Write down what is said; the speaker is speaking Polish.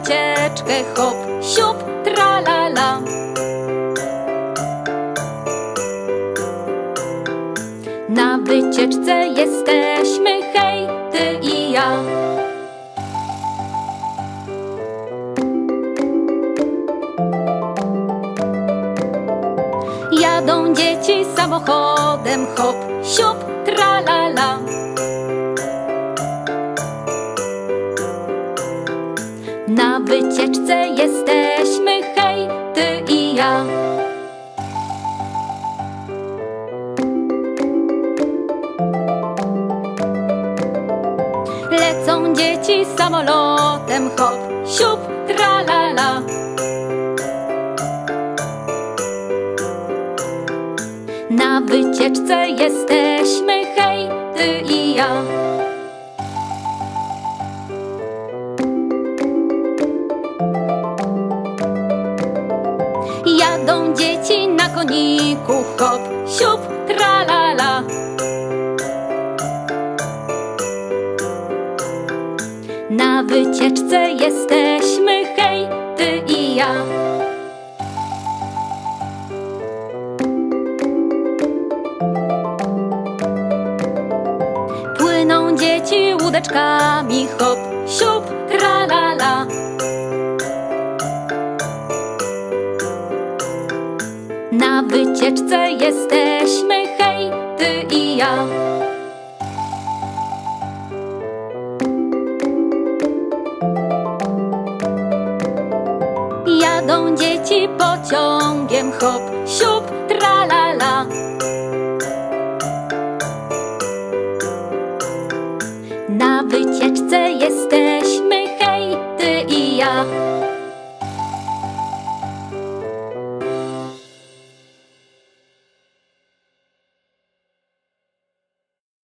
wycieczkę, hop, siup, tralala. Na wycieczce jesteśmy, hej, ty i ja. Jadą dzieci samochodem, hop, siup, tralala. Na wycieczce jesteśmy, hej, ty i ja. Lecą dzieci samolotem, hop, siup, tralala. Na wycieczce jesteśmy, hej, ty i ja. Jadą dzieci na koniku, hop, siup, tralala. Na wycieczce jesteśmy, hej, ty i ja. Płyną dzieci łódeczkami, hop, siup, tralala. Na wycieczce jesteśmy, hej, ty i ja. Jadą dzieci pociągiem, hop, siup, tralala. Na wycieczce jesteśmy, hej, ty i ja.